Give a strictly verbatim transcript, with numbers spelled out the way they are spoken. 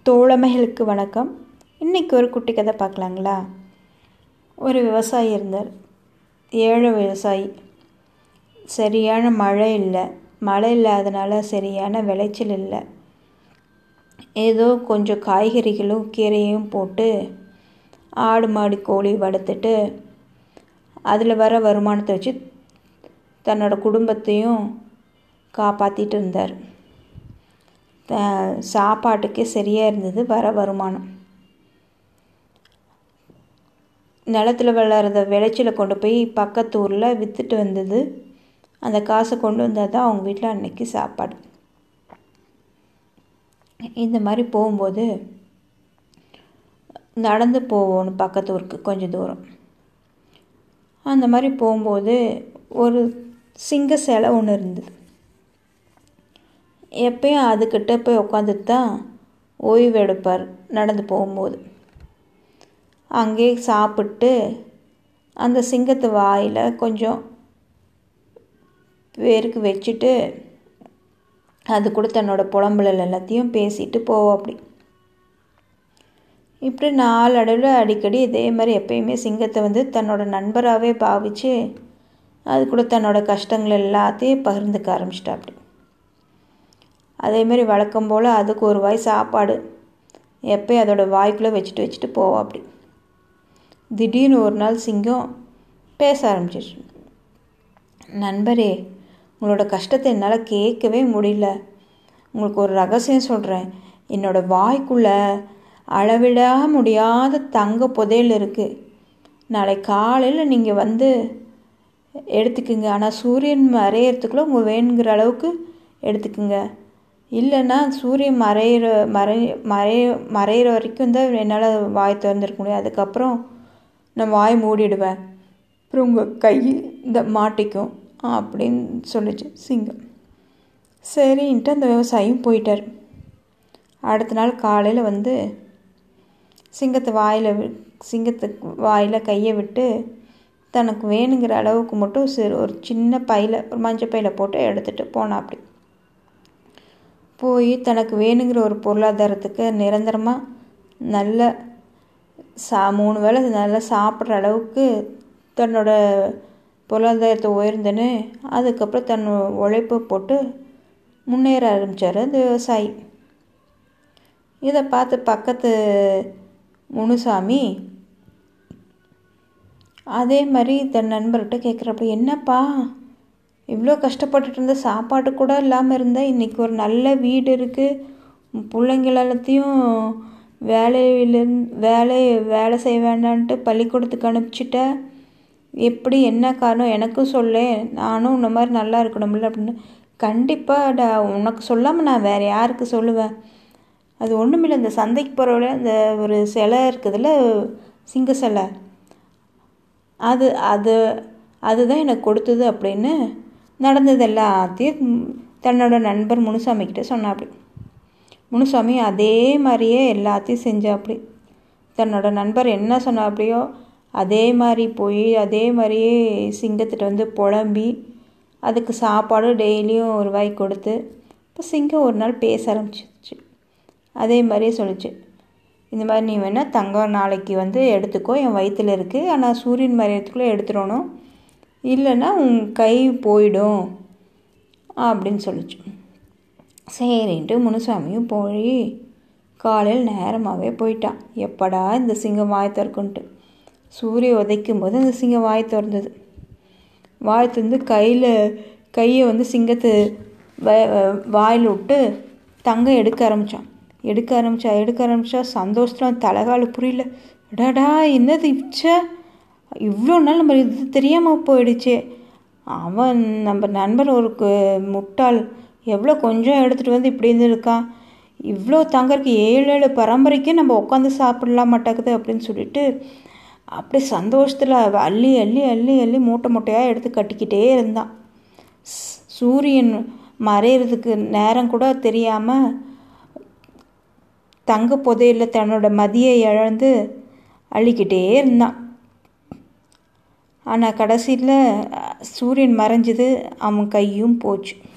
தோழமைகளுக்கு வணக்கம். இன்றைக்கி ஒரு குட்டி கதை பார்க்கலாங்களா? ஒரு விவசாயி இருந்தார். ஏழை விவசாயி. சரியான மழை இல்லை. மழை இல்லாதனால சரியான விளைச்சல் இல்லை. ஏதோ கொஞ்சம் காய்கறிகளும் கீரையும் போட்டு ஆடு மாடு கோழி வளர்த்துட்டு அதில் வர வருமானத்தை வச்சு தன்னோட குடும்பத்தையும் காப்பாற்றிட்டு இருந்தார். த சாப்பாட்டுக்கே சரியாக இருந்தது வர வருமானம். நிலத்தில் விளையாடுறத விளைச்சலை கொண்டு போய் பக்கத்து ஊரில் விற்றுட்டு வந்தது. அந்த காசை கொண்டு வந்தால் தான் அவங்க வீட்டில் அன்னைக்கு சாப்பாடு. இந்த மாதிரி போகும்போது நடந்து போகணும் பக்கத்து ஊருக்கு கொஞ்சம் தூரம். அந்த மாதிரி போகும்போது ஒரு சிங்க சிலை ஒன்று இருந்தது. எப்பயும் அதுக்கிட்ட போய் உட்காந்துட்டு தான் ஓய்வு எடுப்பார் நடந்து போகும்போது. அங்கேயே சாப்பிட்டு அந்த சிங்கத்து வாயில் கொஞ்சம் பேருக்கு வச்சுட்டு அது கூட தன்னோட புலம்புலல் எல்லாத்தையும் பேசிட்டு போவோம். அப்படி இப்படி நாளடைவில் அடிக்கடி இதே மாதிரி எப்பயுமே சிங்கத்தை வந்து தன்னோட நண்பராகவே பாவித்து அது கூட தன்னோட கஷ்டங்கள் எல்லாத்தையும் பகிர்ந்துக்க ஆரம்பிச்சிட்டா. அப்படி அதேமாரி வழக்கம் போல் அதுக்கு ஒரு வாய் சாப்பாடு எப்போயும் அதோட வாய்க்குள்ளே வச்சுட்டு வச்சுட்டு போவோம். அப்படி திடீர்னு ஒரு நாள் சிங்கம் பேச ஆரம்பிச்சிச்சு. நண்பரே, உங்களோட கஷ்டத்தை என்னால் கேட்கவே முடியல. உங்களுக்கு ஒரு ரகசியம் சொல்கிறேன். என்னோடய வாய்க்குள்ளே அளவிட முடியாத தங்க புதையல் இருக்குது. நாளை காலையில் நீங்கள் வந்து எடுத்துக்குங்க. ஆனால் சூரியன் மறையிறதுக்குள்ளே உங்கள் வேணுங்கிற அளவுக்கு எடுத்துக்குங்க. இல்லைன்னா சூரியன் மறையிற மறை மறைய மறையிற வரைக்கும் தான் என்னால் வாய் திறந்துருக்க முடியும். அதுக்கப்புறம் நான் வாய் மூடிடுவேன். அப்புறம் உங்கள் கை இந்த மாட்டிக்கும் அப்படின்னு சொல்லிச்சு சிங்கம். சரின்ட்டு அந்த விவசாயியும் போயிட்டார். அடுத்த நாள் காலையில் வந்து சிங்கத்தை வாயில் சிங்கத்துக்கு வாயில் கையை விட்டு தனக்கு வேணுங்கிற அளவுக்கு மட்டும் சிறு ஒரு சின்ன பையில் ஒரு மஞ்சள் பையில் போட்டு எடுத்துகிட்டு போனான். அப்படி போய் தனக்கு வேணுங்கிற ஒரு பொருளாதாரத்துக்கு நிரந்தரமாக நல்ல சா மூணு வேளை நல்லா சாப்பிட்ற அளவுக்கு தன்னோட பொருளாதாரத்தை உயர்ந்தன்னு அதுக்கப்புறம் தன் உழைப்பு போட்டு முன்னேற ஆரம்பித்தார் அந்த விவசாயி. இதை பார்த்து பக்கத்து முனுசாமி அதே மாதிரி தன் நண்பர்கிட்ட கேட்குறப்ப, என்னப்பா இவ்வளோ கஷ்டப்பட்டுட்டு இருந்த, சாப்பாடு கூட இல்லாமல் இருந்தால் இன்றைக்கி ஒரு நல்ல வீடு இருக்குது, பிள்ளைங்கள எல்லாத்தையும் வேலையிலேருந்து வேலை வேலை செய்ய வேண்டான்ட்டு பள்ளிக்கூடத்துக்கு அனுப்பிச்சிட்ட, எப்படி என்ன காரணம் எனக்கும் சொல்ல, நானும் இந்த மாதிரி நல்லா இருக்கணும்ல அப்படின்னு. கண்டிப்பாக உனக்கு சொல்லாமல் நான் வேறு யாருக்கு சொல்லுவேன்? அது ஒன்றுமில்லை, இந்த சந்தைக்கு போகிறவள அந்த ஒரு சிலை இருக்குதுல்ல, சிங்க சிலை, அது அது அதுதான் எனக்கு கொடுத்தது அப்படின்னு நடந்தது எல்லாத்தையும் தன்னோட நண்பர் முனுசாமிக்கிட்ட சொன்னா. அப்படி முனுசாமி அதே மாதிரியே எல்லாத்தையும் செஞ்சா. அப்படி தன்னோட நண்பர் என்ன சொன்னா அப்படியோ அதே மாதிரி போய் அதே மாதிரியே சிங்கத்திட்ட வந்து புலம்பி அதுக்கு சாப்பாடு டெய்லியும் ஒரு வாய் கொடுத்து இப்போ சிங்கம் ஒரு நாள் பேச ஆரம்பிச்சிச்சு. அதே மாதிரியே சொல்லிச்சு, இந்த மாதிரி நீ வேணால் தங்கம் நாளைக்கு வந்து எடுத்துக்கோ, என் வயிற்றில் இருக்குது, ஆனால் சூரியன் மறையத்துக்குள்ளே எடுத்துடணும், இல்லைன்னா உன் கை போயிடும் அப்படின்னு சொல்லிச்சு. சரின்ட்டு முனுசாமியும் போய் காலையில் நேரமாகவே போயிட்டான். எப்படா இந்த சிங்கம் வாய் திறக்குன்ட்டு. சூரிய உதைக்கும் போது அந்த சிங்கம் வாய் திறந்தது. வாய் திறந்து கையில் கையை வந்து சிங்கத்து வாயில் விட்டு தங்கம் எடுக்க ஆரம்பித்தான். எடுக்க ஆரம்பித்தா எடுக்க ஆரம்பித்தா சந்தோஷத்தில் தலைகால புரியல. அடாடா, என்னது இச்சா, இவ்வளோ நாள் நம்ம இது தெரியாமல் போயிடுச்சே. அவன் நம்ம நண்பர் ஒரு முட்டாள், எவ்வளோ கொஞ்சம் எடுத்துகிட்டு வந்து இப்படி இருந்துருக்கான், இவ்வளோ தங்கறதுக்கு ஏழு ஏழு பரம்பரைக்கே நம்ம உட்காந்து சாப்பிடலாம் மாட்டேங்குது அப்படின்னு சொல்லிட்டு அப்படி சந்தோஷத்தில் அள்ளி அள்ளி அள்ளி அள்ளி மூட்டை மூட்டையாக எடுத்து கட்டிக்கிட்டே இருந்தான். சூரியன் மறையிறதுக்கு நேரம் கூட தெரியாமல் தங்க புதையில் தன்னோட மதியை இழந்து அள்ளிக்கிட்டே இருந்தான். ஆனால் கடைசியில் சூரியன் மறைஞ்சது, அவன் கையும் போச்சு.